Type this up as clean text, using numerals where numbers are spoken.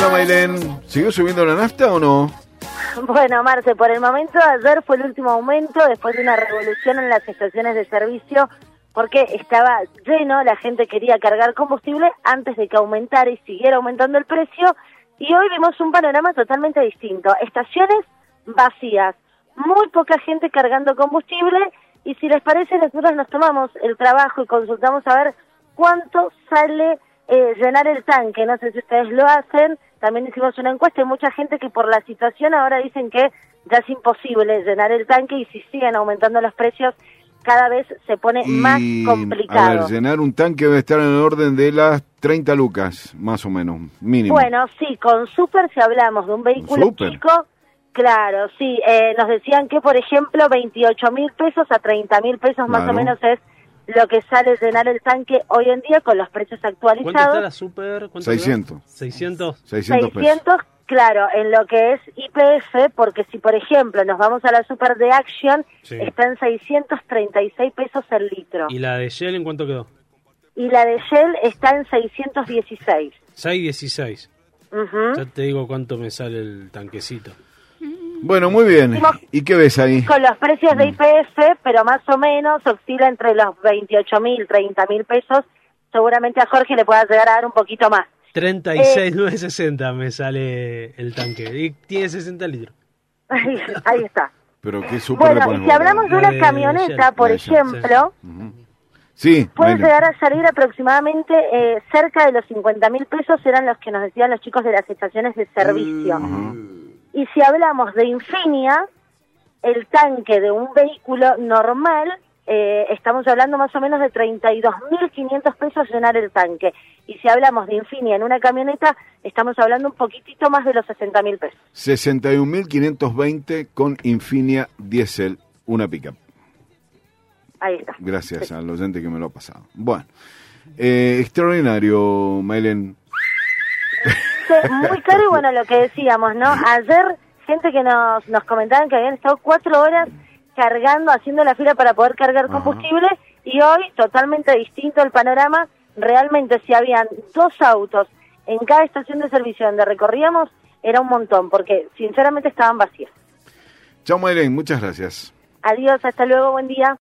Hola, Maylén. ¿Siguió subiendo la nafta o no? Bueno, Marce, por el momento ayer fue el último aumento después de una revolución en las estaciones de servicio porque estaba lleno, la gente quería cargar combustible antes de que aumentara y siguiera aumentando el precio y hoy vimos un panorama totalmente distinto. Estaciones vacías, muy poca gente cargando combustible y si les parece nosotros nos tomamos el trabajo y consultamos a ver cuánto sale llenar el tanque. No sé si ustedes lo hacen, también hicimos una encuesta y mucha gente que por la situación ahora dicen que ya es imposible llenar el tanque y si siguen aumentando los precios cada vez se pone más complicado. A ver, llenar un tanque debe estar en el orden de las 30 lucas, más o menos, mínimo. Bueno, sí, con Super si hablamos de un vehículo chico, claro, sí, nos decían que por ejemplo 28.000 pesos a 30.000 pesos más o menos es lo que sale llenar el tanque hoy en día con los precios actualizados. ¿Cuánto está la Super? 600. 600. 600, claro, en lo que es YPF, porque si por ejemplo nos vamos a la Super de Action, está en 636 pesos el litro. ¿Y la de Shell en cuánto quedó? Y la de Shell está en 616. 616. Ya te digo cuánto me sale el tanquecito. Bueno, muy bien. ¿Y qué ves ahí? Con los precios de YPF, pero más o menos oscila entre los 28.000, 30.000 pesos. Seguramente a Jorge le pueda llegar a dar un poquito más. 36,960 me sale el tanque. Y tiene 60 litros. Ahí está. Pero qué super. Bueno, y si hablamos de una camioneta, por ejemplo, puede llegar a salir aproximadamente cerca de los 50.000 pesos, eran los que nos decían los chicos de las estaciones de servicio. Y si hablamos de Infinia, el tanque de un vehículo normal, estamos hablando más o menos de 32.500 pesos llenar el tanque. Y si hablamos de Infinia en una camioneta, estamos hablando un poquitito más de los 60.000 pesos. 61.520 con Infinia Diesel, una pickup. Ahí está. Gracias al oyente que me lo ha pasado. Bueno, extraordinario, Maylén. Muy caro y bueno, lo que decíamos, ¿no? Ayer, gente que nos comentaban que habían estado 4 horas cargando, haciendo la fila para poder cargar combustible y hoy totalmente distinto el panorama. Realmente si habían 2 autos en cada estación de servicio donde recorríamos, era un montón, porque sinceramente estaban vacías. Chao, Maylén, muchas gracias. Adiós, hasta luego, buen día.